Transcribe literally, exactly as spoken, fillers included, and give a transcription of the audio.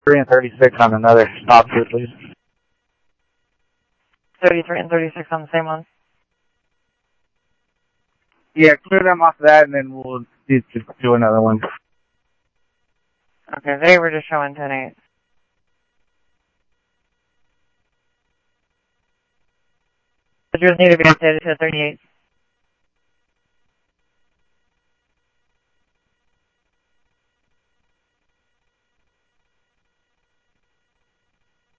three and thirty-six on another stop too, please. thirty-three and thirty-six on the same one? Yeah, clear them off that, and then we'll do, do another one. Okay, they were just showing ten eight. The drills need to be updated to thirty-eight.